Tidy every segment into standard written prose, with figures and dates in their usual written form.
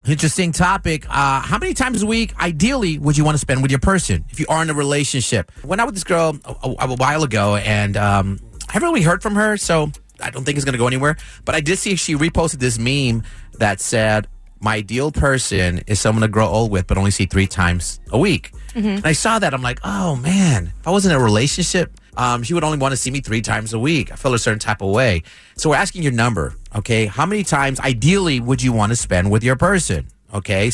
Interesting topic. How many times a week, ideally, would you want to spend with your person if you are in a relationship? Went out with this girl a while ago, and I haven't really heard from her, so I don't think it's going to go anywhere. But I did see she reposted this meme that said, my ideal person is someone to grow old with, but only see 3 times a week. And I saw that. I'm like, oh, man, if I was in a relationship, she would only want to see me 3 times a week. I feel a certain type of way. So we're asking your number, okay? How many times, ideally, would you want to spend with your person? Okay,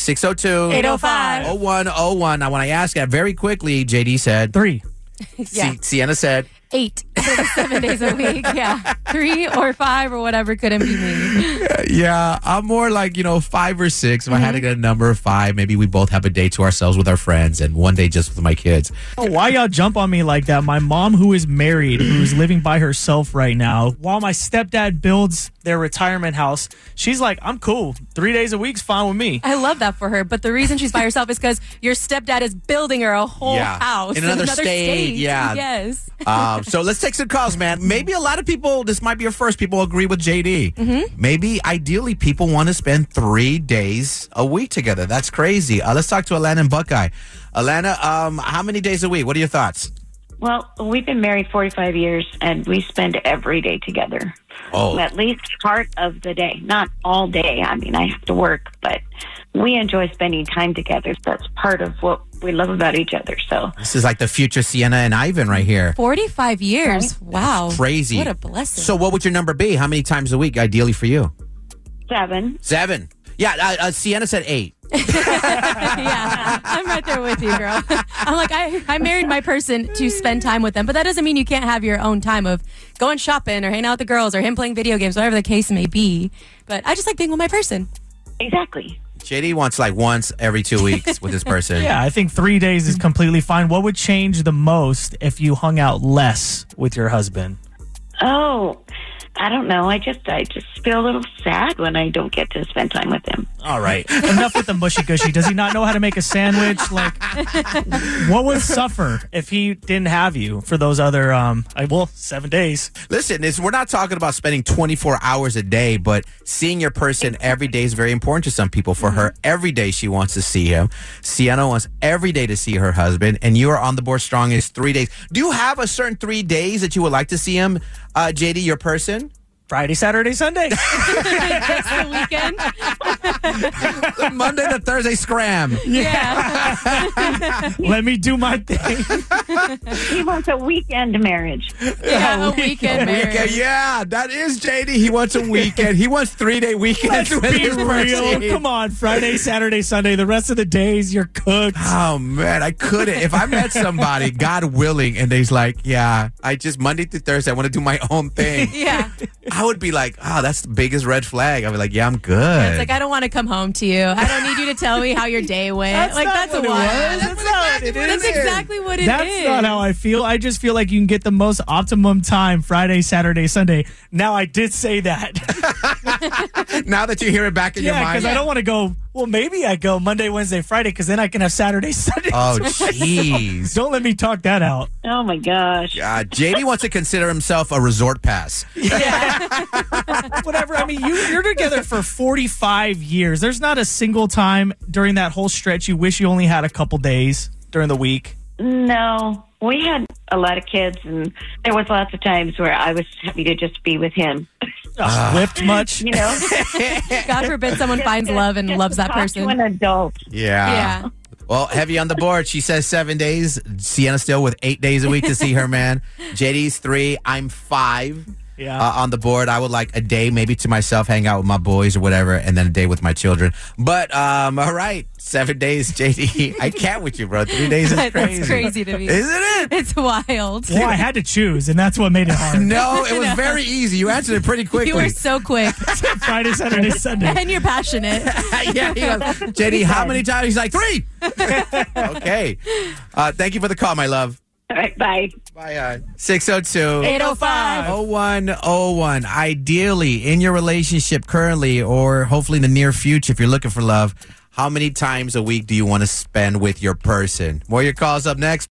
602-805-0101. Now, when I asked that very quickly, JD said 3. Yeah. Sienna said 8. 7 days a week. Yeah. 3 or 5 or whatever couldn't be me. yeah, I'm more like, 5 or 6. If I had to get a number of 5, maybe we both have a day to ourselves with our friends and one day just with my kids. Oh, why y'all jump on me like that? My mom, who is married, who's living by herself right now, while my stepdad builds their retirement house, she's like, I'm cool. 3 days a week's fine with me. I love that for her. But the reason she's by herself is because your stepdad is building her a whole house. In another state. Yeah. Yes. So let's take some calls, man. Maybe a lot of people, this might be your first, people agree with JD. Maybe ideally people want to spend 3 days a week together. That's crazy. Let's talk to Alana and Buckeye. Alana, how many days a week? What are your thoughts? Well, we've been married 45 years, and we spend every day together. Oh. At least part of the day. Not all day. I mean, I have to work, but we enjoy spending time together. That's part of what we love about each other. So This is like the future Sienna and Ivan right here. 45 years. Wow. Crazy. What a blessing. So what would your number be? How many times a week, ideally for you? 7. 7. Yeah, Sienna said 8. Yeah, I'm right there with you, girl. I'm like, I married my person to spend time with them, but that doesn't mean you can't have your own time of going shopping or hanging out with the girls or him playing video games, whatever the case may be. But I just like being with my person. Exactly. JD wants like once every 2 weeks with this person. Yeah, I think 3 days is completely fine. What would change the most if you hung out less with your husband? Oh, I don't know. I just feel a little sad when I don't get to spend time with him. All right. Enough with the mushy gushy. Does he not know how to make a sandwich? Like, what would suffer if he didn't have you for those other, 7 days? Listen, we're not talking about spending 24 hours a day, but seeing your person every day is very important to some people. For her, every day she wants to see him. Sienna wants every day to see her husband, and you are on the board strong as 3 days. Do you have a certain 3 days that you would like to see him, JD, your person? Friday, Saturday, Sunday. Just the weekend. Monday to Thursday scram. Yeah. Let me do my thing. He wants a weekend marriage. Yeah, a weekend marriage. Yeah, that is JD. He wants a weekend. He wants 3-day weekends Let's with be his real. person. Come on, Friday, Saturday, Sunday. The rest of the days, you're cooked. Oh, man, I couldn't. If I met somebody, God willing, and they's like, yeah, I just Monday through Thursday, I want to do my own thing. Yeah. I would be like, oh, that's the biggest red flag. I'd be like, yeah, I'm good. It's like, I don't want to come home to you. I don't need you to tell me how your day went. That's like, not that's what a it while. was. That's not what it is. That's exactly what it is. That's not how I feel. I just feel like you can get the most optimum time Friday, Saturday, Sunday. Now, I did say that. Now that you hear it back in your Yeah, mind. because I don't want to go, well, maybe I go Monday, Wednesday, Friday, because then I can have Saturday, Sunday. Oh, jeez. Don't let me talk that out. Oh, my gosh. JD wants to consider himself a resort pass. Whatever. I mean, you're together for 45 years. There's not a single time during that whole stretch you wish you only had a couple days during the week. No, we had a lot of kids, and there was lots of times where I was happy to just be with him. Whipped much? You know? God forbid someone finds love and loves that Talk person. to an adult. Yeah. Well, heavy on the board. She says 7 days. Sienna still with 8 days a week to see her man. JD's 3. I'm 5. Yeah. On the board. I would like a day maybe to myself, hang out with my boys or whatever, and then a day with my children. But all right, 7 days, JD. I can't with you, bro. 3 days is crazy. That's crazy to me. Isn't it? It's wild. Well, I had to choose, and that's what made it hard. No, it was very easy. You answered it pretty quickly. You were so quick. Friday, Saturday, Sunday. And you're passionate. Yeah, he goes, JD, how many times? He's like, 3. Okay. Thank you for the call, my love. All right, bye. Bye, 602 805. 0101. Ideally, in your relationship currently, or hopefully in the near future, if you're looking for love, how many times a week do you want to spend with your person? More of your calls up next.